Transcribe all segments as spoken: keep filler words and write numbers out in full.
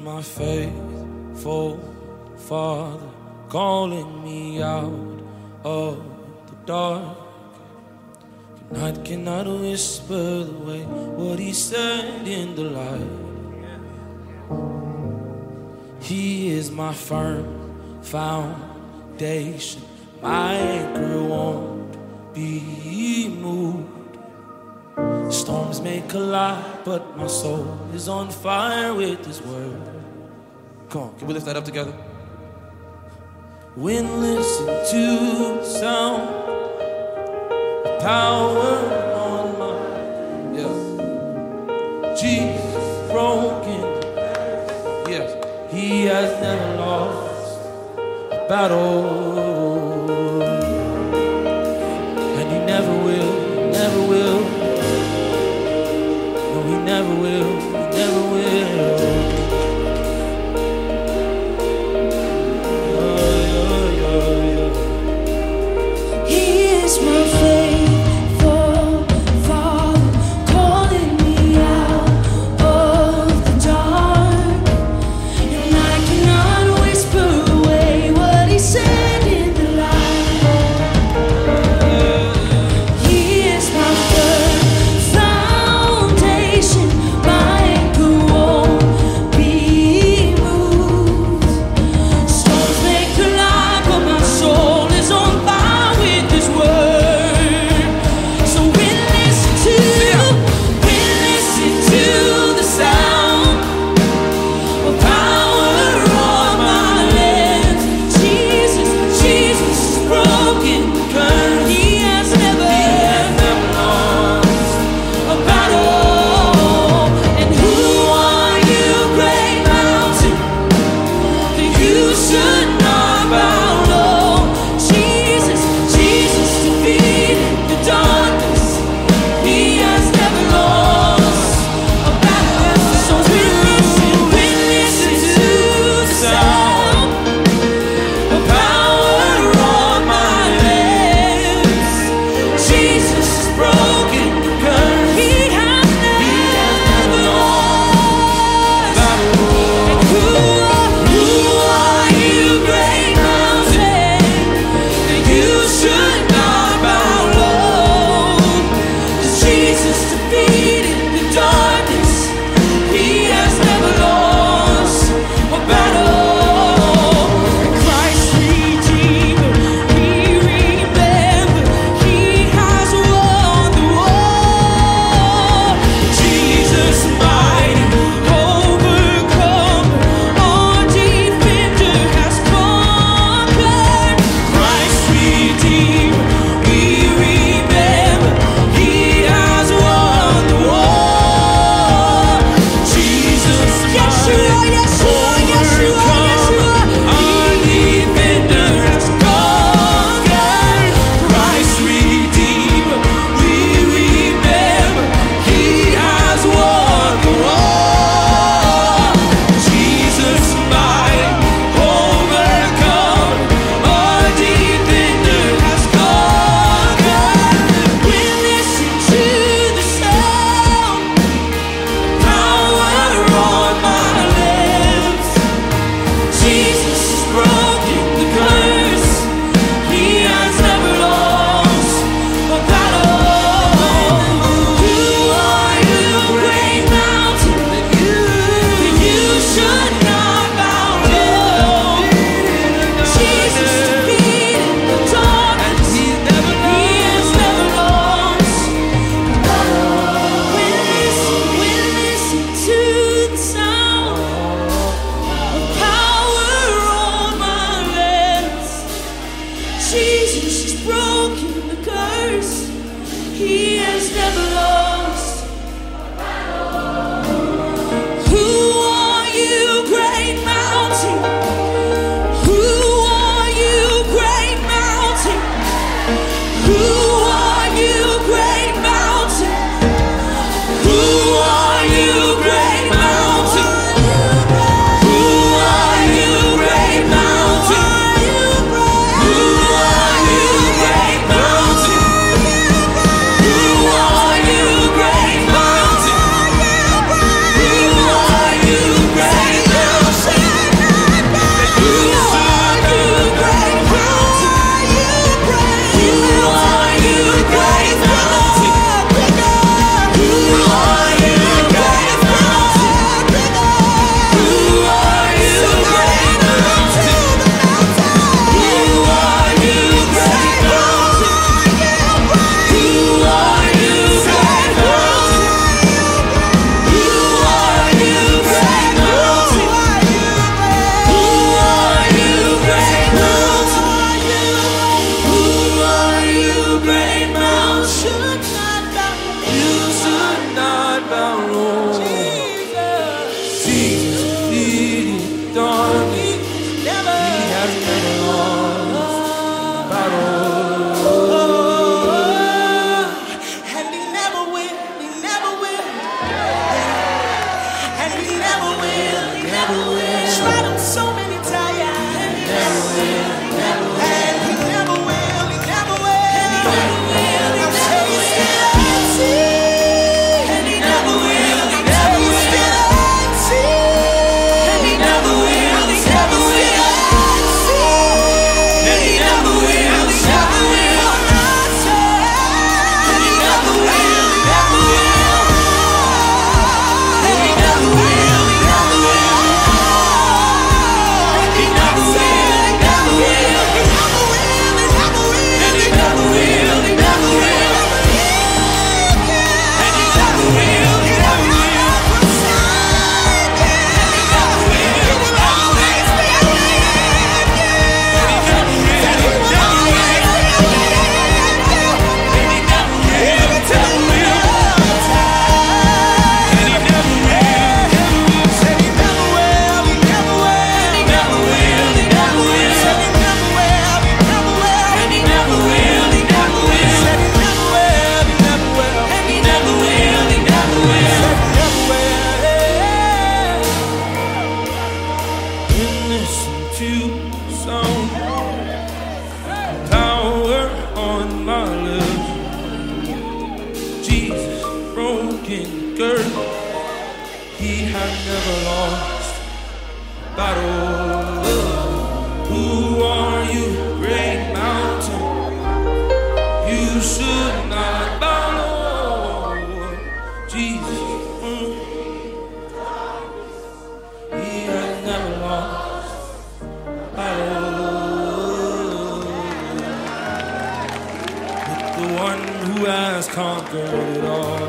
my faithful Father, calling me out of the dark. Night cannot whisper away what he said in the light. He is my firm foundation. My anchor won't be moved. Storms may collide, but my soul is on fire with his word. Come on, can we lift that up together? When listen to the sound, the power on my, yeah. Jesus broken, yes. He has never lost a battle, and he never will, never will. No, he never will, he never will. My faithful Father, calling me out of the dark, and I cannot whisper away what he said in the light. He is my firm foundation, my anchor won't never will, he never will. Tried him so many times, and he never will, he never will. And he never will, he never will. And he never will, he never will. And he never will, he never will. And he never will, he never will. And he never will, he never will. And he never will, he never will. And he never will, he never will. And he never will, he never will. And he never will, he never will. And he never will, he never will. He had never lost battle. Who are you, great mountain? You should not bow low. Jesus, mm. He had never lost battle. With the one who has conquered it all.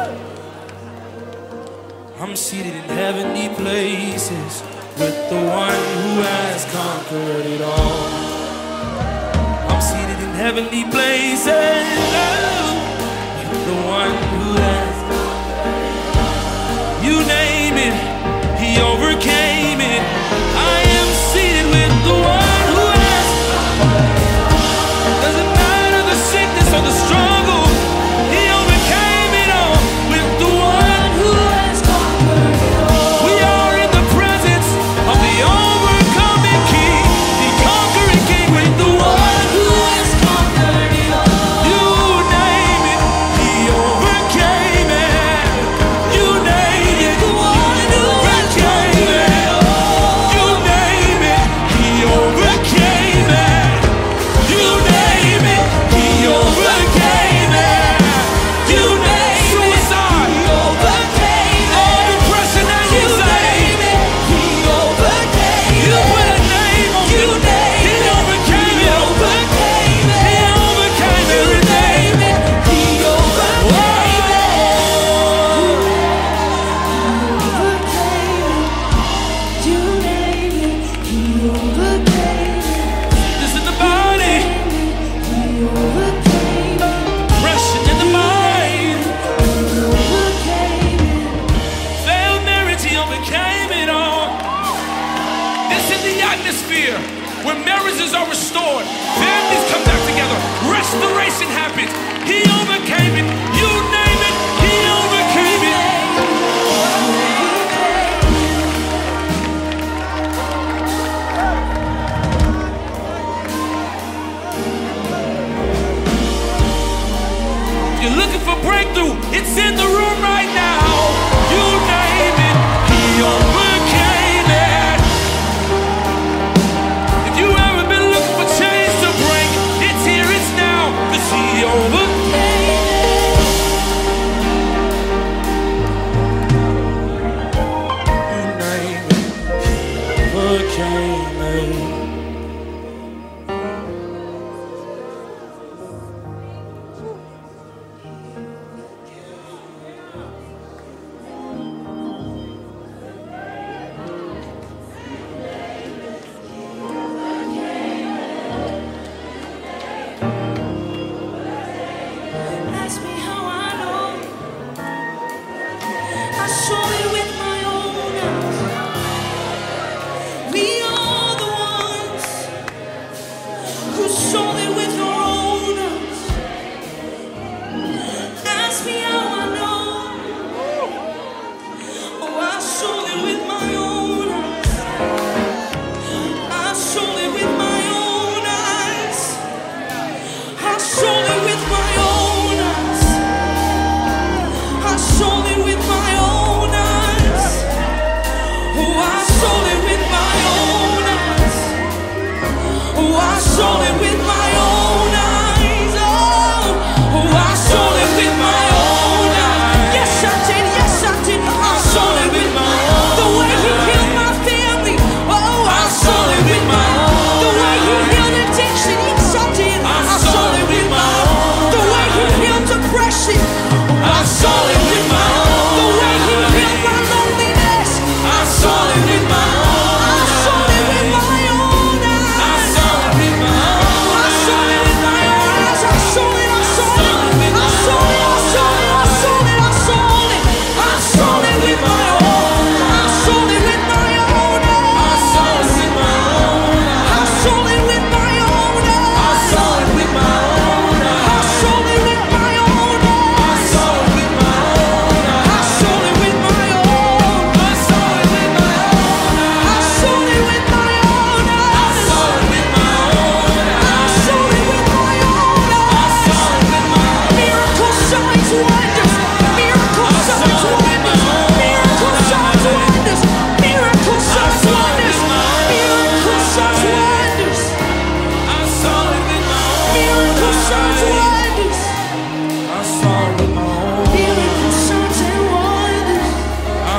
I'm seated in heavenly places with the one who has conquered it all. I'm seated in heavenly places oh, with the one who has conquered it all. You name it, he overcame it. I am seated with the one who has conquered it all. Doesn't matter the sickness or the struggle, he overcame it all with the one who has conquered it all. We are in the presence of the overcoming King, the conquering King, with the one who has conquered it all. You name it, he overcame it. You name it, the one who overcame it. You name it, he overcame it. You name it, he overcame it. You name it, suicide, he overcame it. All depression and anxiety, he overcame it. You put a name on it, he overcame it. He overcame it. He overcame everything. He overcame it. You name it, he overcame it. This is the body, he overcame it. Depression in the mind, he overcame it. Failed marriage, he overcame it all. This is the atmosphere where marriages are restored, families come back together, restoration happens. He overcame it. You name it, he overcame it. You're looking for breakthrough, it's in the room right now. You name it, he overcame it. If you ever been looking for chains to break, it's here, it's now. 'Cause he overcame it.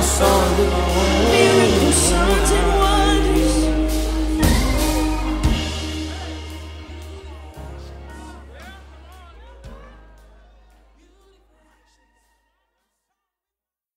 songs belong. Miracle songs